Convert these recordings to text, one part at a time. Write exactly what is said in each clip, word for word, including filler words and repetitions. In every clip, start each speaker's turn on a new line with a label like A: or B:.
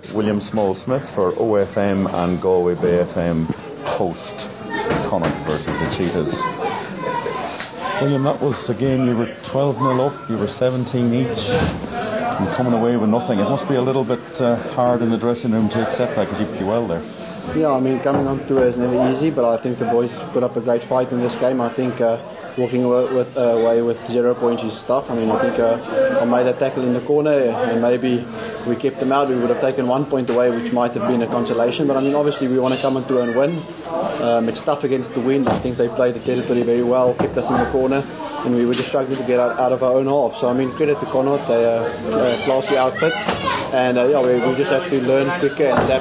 A: William Small-Smith for O F M and Galway Bay F M host Connacht versus the Cheetahs. William, that was a game you were twelve nil up, you were seventeen each, and coming away with nothing. It must be a little bit uh, hard in the dressing room to accept that, because you did well there.
B: Yeah, I mean, coming on tour is never easy, but I think the boys put up a great fight in this game. I think uh, walking away with, uh, away with zero points is tough. I mean, I think uh, I made a tackle in the corner, and maybe we kept them out. We would have taken one point away, which might have been a consolation. But I mean, obviously we want to come on tour and win. Um, it's tough against the wind. I think they played the territory very well, kept us in the corner, and we were just struggling to get out, out of our own half. So I mean, credit to Connacht, they're a classy outfit, and uh, yeah, we, we just have to learn quicker and adapt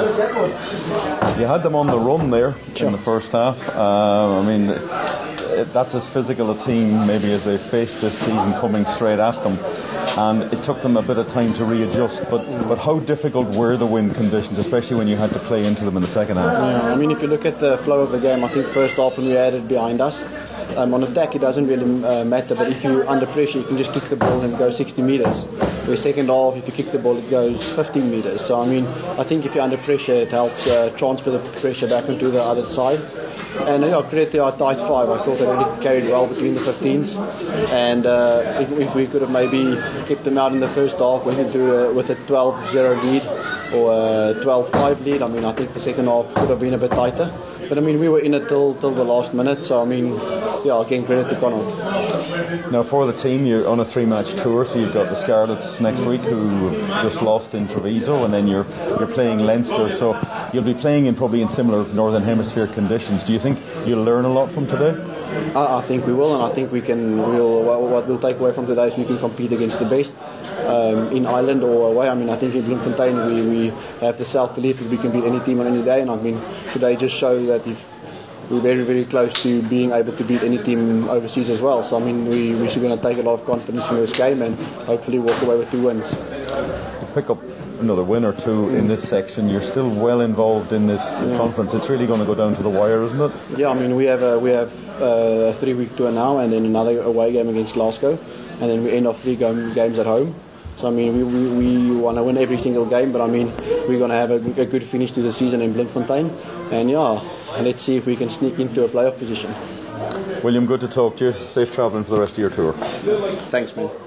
B: faster.
A: You had them on the run there
B: sure.
A: in the first half. Uh, I mean, it, that's as physical a team maybe as they've faced this season, coming straight at them, and it took them a bit of time to readjust. But but how difficult were the wind conditions, especially when you had to play into them in the second half?
B: Yeah, I mean, if you look at the flow of the game, I think first half when we had it behind us, um, on attack it doesn't really uh, matter, but if you're under pressure you can just kick the ball and go sixty metres. Where second half, if you kick the ball, it goes fifteen metres. So I mean, I think if you're under pressure, it helps uh, transfer the pressure back onto the other side. And yeah, credit to our tight five. I thought they really carried well between the fifteens. And uh, if, if we could have maybe kept them out in the first half, went into uh, with a twelve zero lead or a twelve five lead, I mean, I think the second half could have been a bit tighter. But I mean, we were in it till till the last minute. So I mean, yeah, again, credit to Connacht.
A: Now for the team, you're on a three-match tour, so you've got the Scarlets next week, who just lost in Treviso, and then you're you're playing Leinster, so you'll be playing in probably in similar Northern Hemisphere conditions. Do you think you'll learn a lot from today?
B: I, I think we will, and I think we can. We'll what we'll take away from today is we can compete against the best um, in Ireland or away. I mean, I think in Bloemfontein we we have the self-belief that we can beat any team on any day, and I mean today just shows that if we're very, very close to being able to beat any team overseas as well. So I mean, we we're going to take a lot of confidence from this game and hopefully walk away with two wins.
A: To pick up another win or two in this section, you're still well involved in this yeah. conference. It's really going to go down to the wire, isn't it?
B: Yeah, I mean, we have a, we have a three-week tour now, and then another away game against Glasgow, and then we end off three game, games at home. So I mean, we we, we want to win every single game, but I mean, we're going to have a, a good finish to the season in Bloemfontein, and yeah, let's see if we can sneak into a playoff position.
A: William, good to talk to you. Safe travelling for the rest of your tour.
B: Thanks, man.